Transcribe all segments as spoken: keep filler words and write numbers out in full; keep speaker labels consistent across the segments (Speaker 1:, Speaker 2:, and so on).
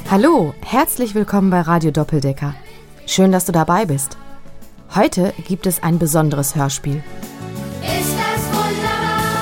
Speaker 1: Hallo, herzlich willkommen bei Radio Doppeldecker. Schön, dass du dabei bist. Heute gibt es ein besonderes Hörspiel.
Speaker 2: Ist das wunderbar?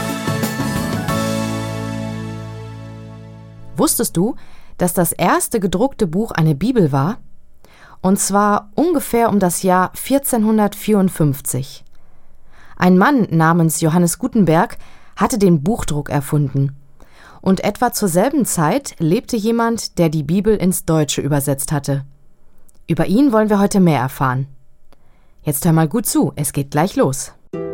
Speaker 1: Wusstest du, dass das erste gedruckte Buch eine Bibel war? Und zwar ungefähr um das Jahr vierzehnhundertvierundfünfzig. Ein Mann namens Johannes Gutenberg hatte den Buchdruck erfunden. Und etwa zur selben Zeit lebte jemand, der die Bibel ins Deutsche übersetzt hatte. Über ihn wollen wir heute mehr erfahren. Jetzt hör mal gut zu, es geht gleich los.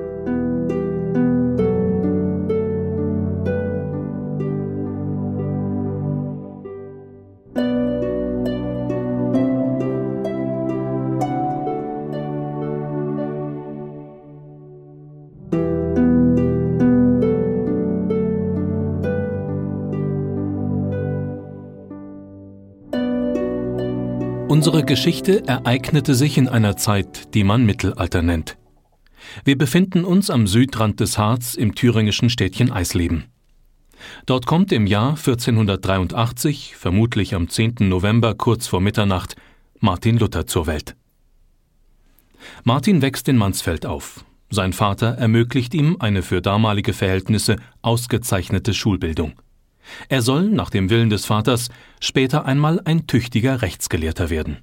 Speaker 3: Unsere Geschichte ereignete sich in einer Zeit, die man Mittelalter nennt. Wir befinden uns am Südrand des Harz im thüringischen Städtchen Eisleben. Dort kommt im Jahr vierzehnhundertdreiundachtzig, vermutlich am zehnten November kurz vor Mitternacht, Martin Luther zur Welt. Martin wächst in Mansfeld auf. Sein Vater ermöglicht ihm eine für damalige Verhältnisse ausgezeichnete Schulbildung. Er soll, nach dem Willen des Vaters, später einmal ein tüchtiger Rechtsgelehrter werden.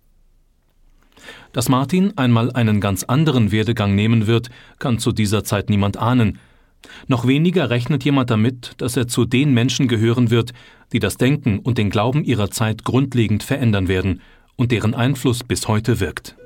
Speaker 3: Dass Martin einmal einen ganz anderen Werdegang nehmen wird, kann zu dieser Zeit niemand ahnen. Noch weniger rechnet jemand damit, dass er zu den Menschen gehören wird, die das Denken und den Glauben ihrer Zeit grundlegend verändern werden und deren Einfluss bis heute wirkt.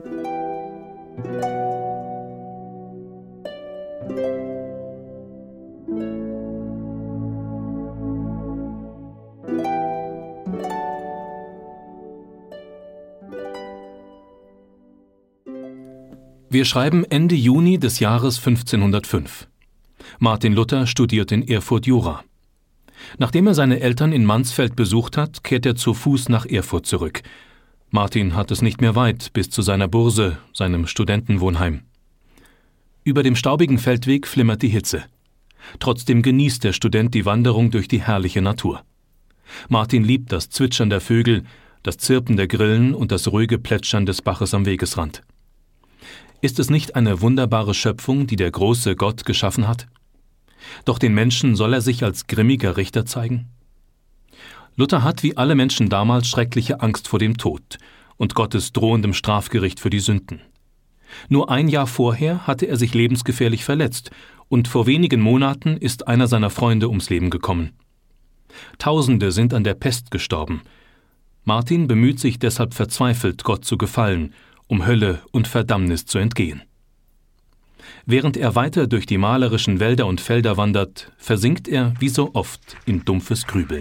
Speaker 3: Wir schreiben Ende Juni des Jahres fünfzehnhundertfünf. Martin Luther studiert in Erfurt Jura. Nachdem er seine Eltern in Mansfeld besucht hat, kehrt er zu Fuß nach Erfurt zurück. Martin hat es nicht mehr weit bis zu seiner Burse, seinem Studentenwohnheim. Über dem staubigen Feldweg flimmert die Hitze. Trotzdem genießt der Student die Wanderung durch die herrliche Natur. Martin liebt das Zwitschern der Vögel, das Zirpen der Grillen und das ruhige Plätschern des Baches am Wegesrand. Ist es nicht eine wunderbare Schöpfung, die der große Gott geschaffen hat? Doch den Menschen soll er sich als grimmiger Richter zeigen? Luther hat wie alle Menschen damals schreckliche Angst vor dem Tod und Gottes drohendem Strafgericht für die Sünden. Nur ein Jahr vorher hatte er sich lebensgefährlich verletzt und vor wenigen Monaten ist einer seiner Freunde ums Leben gekommen. Tausende sind an der Pest gestorben. Martin bemüht sich deshalb verzweifelt, Gott zu gefallen, um Hölle und Verdammnis zu entgehen. Während er weiter durch die malerischen Wälder und Felder wandert, versinkt er wie so oft in dumpfes Grübeln.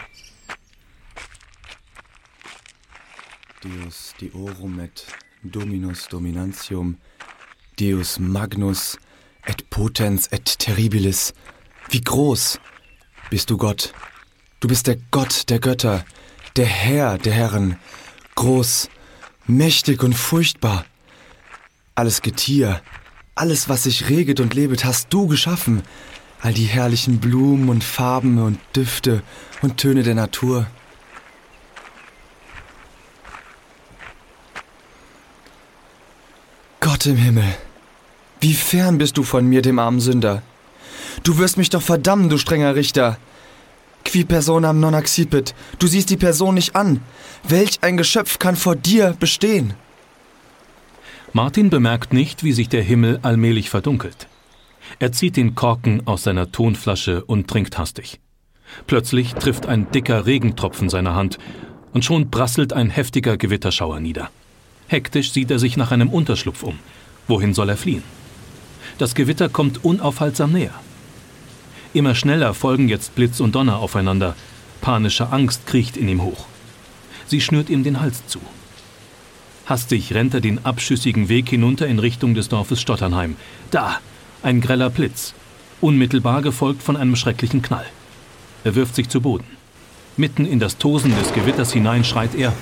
Speaker 4: Deus deorum et Dominus dominantium, Deus magnus et potens et terribilis. Wie groß bist du, Gott? Du bist der Gott der Götter, der Herr der Herren, groß, mächtig und furchtbar. Alles Getier, alles, was sich reget und lebet, hast du geschaffen. All die herrlichen Blumen und Farben und Düfte und Töne der Natur. Gott im Himmel, wie fern bist du von mir, dem armen Sünder? Du wirst mich doch verdammen, du strenger Richter. Qui personam non accipit, du siehst die Person nicht an. Welch ein Geschöpf kann vor dir bestehen?
Speaker 3: Martin bemerkt nicht, wie sich der Himmel allmählich verdunkelt. Er zieht den Korken aus seiner Tonflasche und trinkt hastig. Plötzlich trifft ein dicker Regentropfen seine Hand und schon prasselt ein heftiger Gewitterschauer nieder. Hektisch sieht er sich nach einem Unterschlupf um. Wohin soll er fliehen? Das Gewitter kommt unaufhaltsam näher. Immer schneller folgen jetzt Blitz und Donner aufeinander. Panische Angst kriecht in ihm hoch. Sie schnürt ihm den Hals zu. Hastig rennt er den abschüssigen Weg hinunter in Richtung des Dorfes Stotternheim. Da, ein greller Blitz, unmittelbar gefolgt von einem schrecklichen Knall. Er wirft sich zu Boden. Mitten in das Tosen des Gewitters hinein schreit er: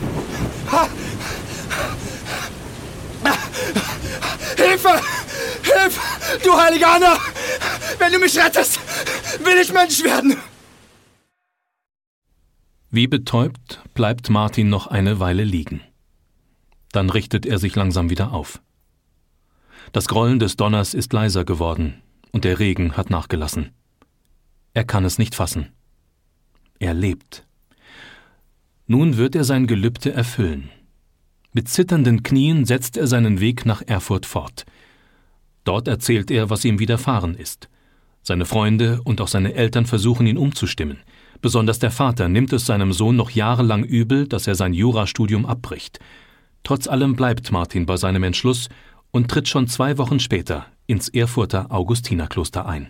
Speaker 4: Hilfe! Hilfe! Du heilige Anna! Wenn du mich rettest, will ich Mensch werden!
Speaker 3: Wie betäubt bleibt Martin noch eine Weile liegen. Dann richtet er sich langsam wieder auf. Das Grollen des Donners ist leiser geworden und der Regen hat nachgelassen. Er kann es nicht fassen. Er lebt. Nun wird er sein Gelübde erfüllen. Mit zitternden Knien setzt er seinen Weg nach Erfurt fort. Dort erzählt er, was ihm widerfahren ist. Seine Freunde und auch seine Eltern versuchen ihn umzustimmen. Besonders der Vater nimmt es seinem Sohn noch jahrelang übel, dass er sein Jurastudium abbricht. Trotz allem bleibt Martin bei seinem Entschluss und tritt schon zwei Wochen später ins Erfurter Augustinerkloster ein.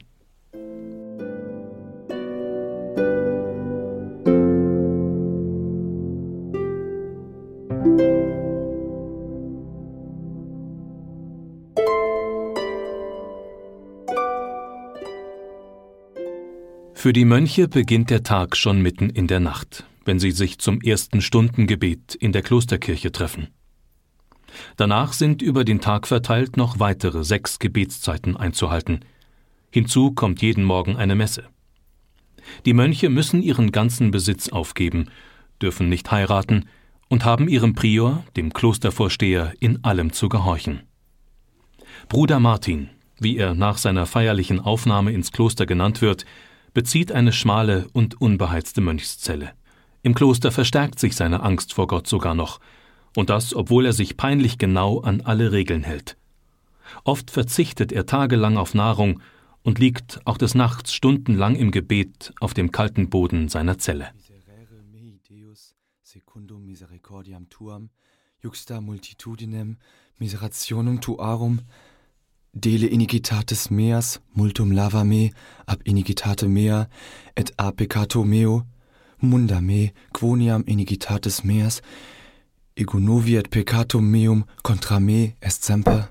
Speaker 3: Für die Mönche beginnt der Tag schon mitten in der Nacht, wenn sie sich zum ersten Stundengebet in der Klosterkirche treffen. Danach sind über den Tag verteilt noch weitere sechs Gebetszeiten einzuhalten. Hinzu kommt jeden Morgen eine Messe. Die Mönche müssen ihren ganzen Besitz aufgeben, dürfen nicht heiraten und haben ihrem Prior, dem Klostervorsteher, in allem zu gehorchen. Bruder Martin, wie er nach seiner feierlichen Aufnahme ins Kloster genannt wird, bezieht eine schmale und unbeheizte Mönchszelle. Im Kloster verstärkt sich seine Angst vor Gott sogar noch, und das, obwohl er sich peinlich genau an alle Regeln hält. Oft verzichtet er tagelang auf Nahrung und liegt auch des Nachts stundenlang im Gebet auf dem kalten Boden seiner Zelle.
Speaker 4: Miserere mei Deus, secundum misericordiam tuam, juxta multitudinem miserationum tuarum, dele iniquitatis meas, multum lava me, ab iniquitate mea, et a peccato meo, munda me, quoniam iniquitatis meas, ego novi et peccatum meum contra me est semper.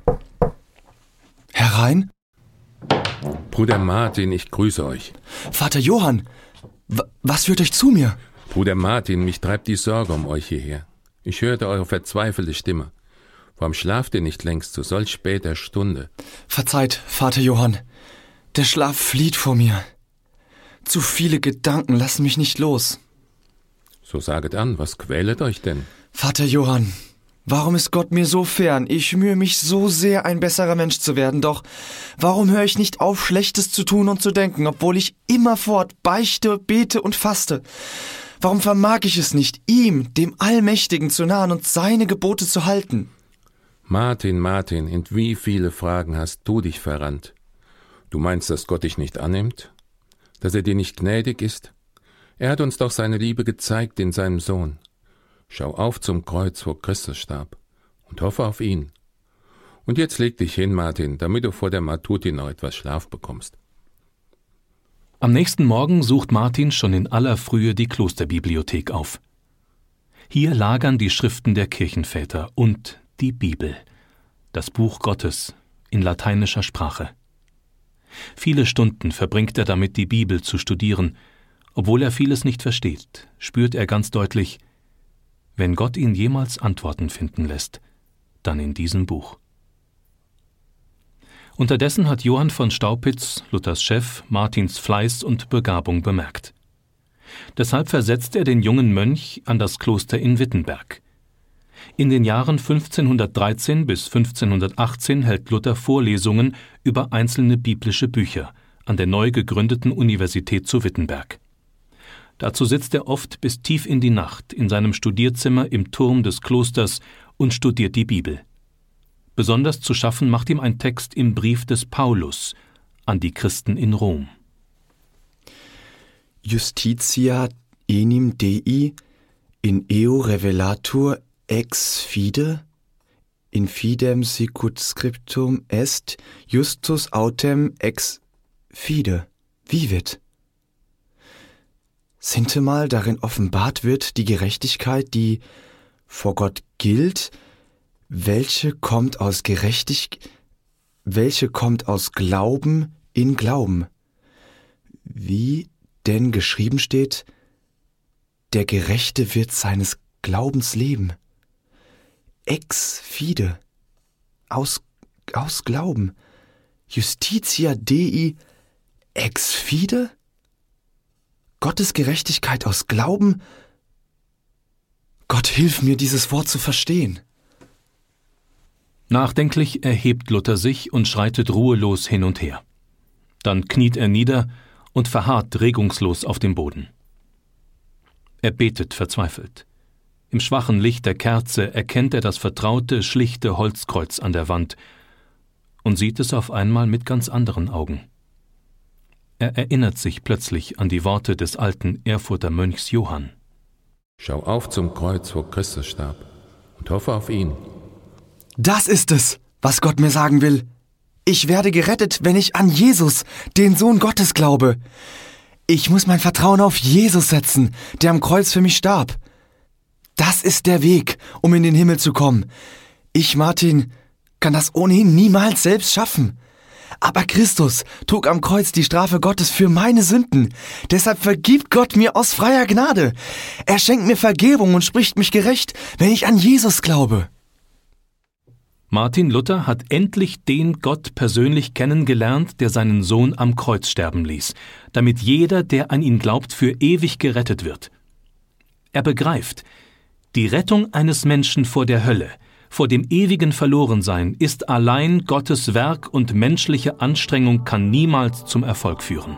Speaker 4: Herein?
Speaker 5: Bruder Martin, ich grüße euch.
Speaker 4: Vater Johann, w- was führt euch zu mir?
Speaker 5: Bruder Martin, mich treibt die Sorge um euch hierher. Ich hörte eure verzweifelte Stimme. Warum schlaft ihr nicht längst zu solch später Stunde?
Speaker 4: Verzeiht, Vater Johann, der Schlaf flieht vor mir. Zu viele Gedanken lassen mich nicht los.
Speaker 5: So saget an, was quälet euch denn?
Speaker 4: Vater Johann, warum ist Gott mir so fern? Ich mühe mich so sehr, ein besserer Mensch zu werden, doch warum höre ich nicht auf, Schlechtes zu tun und zu denken, obwohl ich immerfort beichte, bete und faste? Warum vermag ich es nicht, ihm, dem Allmächtigen, zu nahen und seine Gebote zu halten?
Speaker 5: Martin, Martin, in wie viele Fragen hast du dich verrannt? Du meinst, dass Gott dich nicht annimmt? Dass er dir nicht gnädig ist? Er hat uns doch seine Liebe gezeigt in seinem Sohn. Schau auf zum Kreuz, wo Christus starb, und hoffe auf ihn. Und jetzt leg dich hin, Martin, damit du vor der Matutin noch etwas Schlaf bekommst.
Speaker 3: Am nächsten Morgen sucht Martin schon in aller Frühe die Klosterbibliothek auf. Hier lagern die Schriften der Kirchenväter und die Bibel, das Buch Gottes in lateinischer Sprache. Viele Stunden verbringt er damit, die Bibel zu studieren. Obwohl er vieles nicht versteht, spürt er ganz deutlich, wenn Gott ihn jemals Antworten finden lässt, dann in diesem Buch. Unterdessen hat Johann von Staupitz, Luthers Chef, Martins Fleiß und Begabung bemerkt. Deshalb versetzt er den jungen Mönch an das Kloster in Wittenberg. In den Jahren fünfzehnhundertdreizehn bis fünfzehnhundertachtzehn hält Luther Vorlesungen über einzelne biblische Bücher an der neu gegründeten Universität zu Wittenberg. Dazu sitzt er oft bis tief in die Nacht in seinem Studierzimmer im Turm des Klosters und studiert die Bibel. Besonders zu schaffen macht ihm ein Text im Brief des Paulus an die Christen in Rom.
Speaker 4: Justitia enim Dei in eo revelatur ex fide, in fidem sicut scriptum est justus autem ex fide vivit. Sintemal darin offenbart wird die Gerechtigkeit, die vor Gott gilt, welche kommt aus Gerechtig, welche kommt aus Glauben in Glauben. Wie denn geschrieben steht, der Gerechte wird seines Glaubens leben. Ex fide, aus, aus Glauben. Justitia Dei ex fide? Gottes Gerechtigkeit aus Glauben Gott, hilf mir, dieses Wort zu verstehen.
Speaker 3: Nachdenklich erhebt Luther sich und schreitet ruhelos hin und her. Dann kniet er nieder und verharrt regungslos auf dem Boden. Er betet verzweifelt. Im schwachen Licht der Kerze erkennt er das vertraute, schlichte Holzkreuz an der Wand und sieht es auf einmal mit ganz anderen Augen. Er erinnert sich plötzlich an die Worte des alten Erfurter Mönchs Johann.
Speaker 5: Schau auf zum Kreuz, wo Christus starb, und hoffe auf ihn.
Speaker 4: Das ist es, was Gott mir sagen will. Ich werde gerettet, wenn ich an Jesus, den Sohn Gottes, glaube. Ich muss mein Vertrauen auf Jesus setzen, der am Kreuz für mich starb. Das ist der Weg, um in den Himmel zu kommen. Ich, Martin, kann das ohnehin niemals selbst schaffen. Aber Christus trug am Kreuz die Strafe Gottes für meine Sünden. Deshalb vergibt Gott mir aus freier Gnade. Er schenkt mir Vergebung und spricht mich gerecht, wenn ich an Jesus glaube.
Speaker 3: Martin Luther hat endlich den Gott persönlich kennengelernt, der seinen Sohn am Kreuz sterben ließ, damit jeder, der an ihn glaubt, für ewig gerettet wird. Er begreift, die Rettung eines Menschen vor der Hölle, vor dem ewigen Verlorensein, ist allein Gottes Werk und menschliche Anstrengung kann niemals zum Erfolg führen.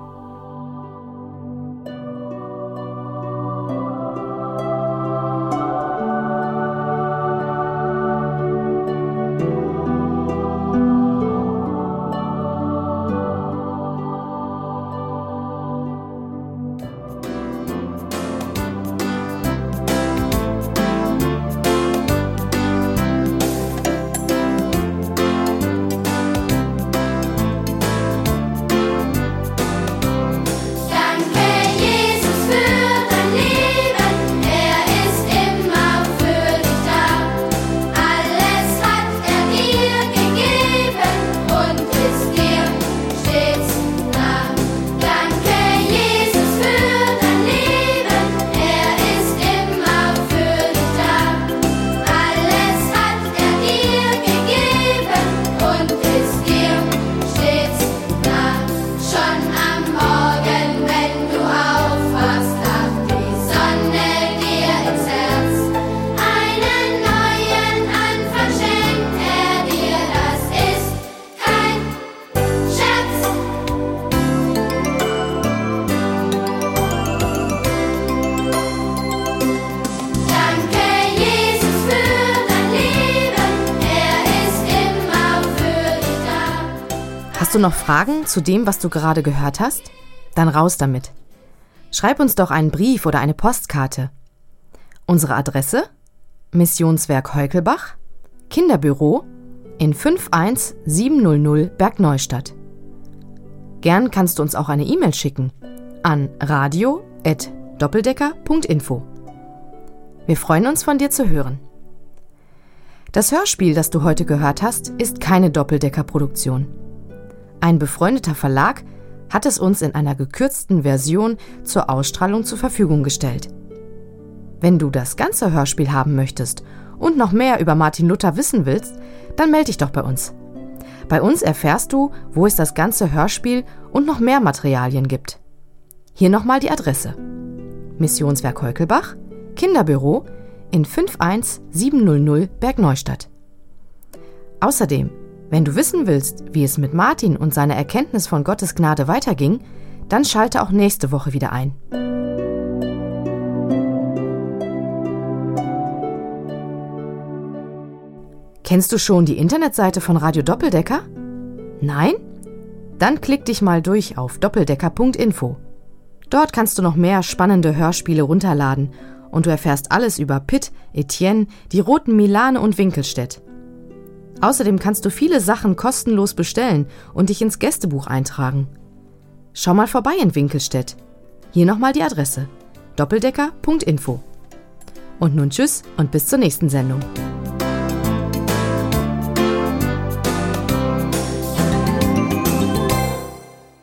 Speaker 1: Hast du noch Fragen zu dem, was du gerade gehört hast? Dann raus damit. Schreib uns doch einen Brief oder eine Postkarte. Unsere Adresse: Missionswerk Heukelbach, Kinderbüro in fünf eins sieben null null Bergneustadt. Gern kannst du uns auch eine E-Mail schicken an radio at doppeldecker punkt info. Wir freuen uns, von dir zu hören. Das Hörspiel, das du heute gehört hast, ist keine Doppeldecker-Produktion. Ein befreundeter Verlag hat es uns in einer gekürzten Version zur Ausstrahlung zur Verfügung gestellt. Wenn du das ganze Hörspiel haben möchtest und noch mehr über Martin Luther wissen willst, dann melde dich doch bei uns. Bei uns erfährst du, wo es das ganze Hörspiel und noch mehr Materialien gibt. Hier nochmal die Adresse: Missionswerk Heukelbach, Kinderbüro in fünf eins sieben null null Bergneustadt. Außerdem, wenn du wissen willst, wie es mit Martin und seiner Erkenntnis von Gottes Gnade weiterging, dann schalte auch nächste Woche wieder ein. Kennst du schon die Internetseite von Radio Doppeldecker? Nein? Dann klick dich mal durch auf doppeldecker punkt info. Dort kannst du noch mehr spannende Hörspiele runterladen und du erfährst alles über Pitt, Etienne, die Roten Milane und Winkelstedt. Außerdem kannst du viele Sachen kostenlos bestellen und dich ins Gästebuch eintragen. Schau mal vorbei in Winkelstedt. Hier nochmal die Adresse: doppeldecker punkt info. Und nun tschüss und bis zur nächsten Sendung.